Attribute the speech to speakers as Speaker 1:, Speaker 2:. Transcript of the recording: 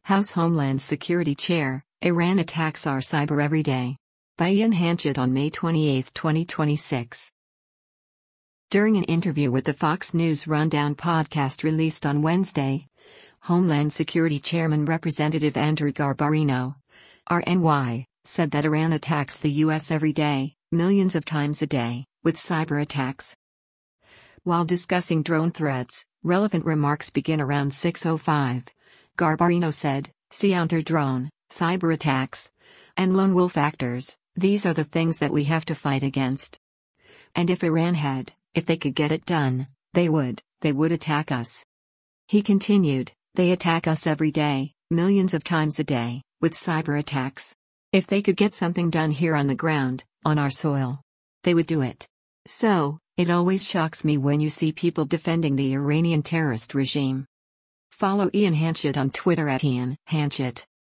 Speaker 1: House Homeland Security Chair, Iran attacks our cyber every day. By Ian Hanchett on May 28, 2026. During an interview with the Fox News Rundown podcast released on Wednesday, Homeland Security Chairman Representative Andrew Garbarino, RNY, said that Iran attacks the U.S. every day, millions of times a day, with cyber attacks. While discussing drone threats, relevant remarks begin around 6:05. Garbarino said, counter-drone, cyber attacks, and lone wolf actors, these are the things that we have to fight against. And if they could get it done, they would attack us. He continued, they attack us every day, millions of times a day, with cyber attacks. If they could get something done here on the ground, on our soil, they would do it. So, it always shocks me when you see people defending the Iranian terrorist regime. Follow Ian Hanchett on Twitter @Ian Hanchett.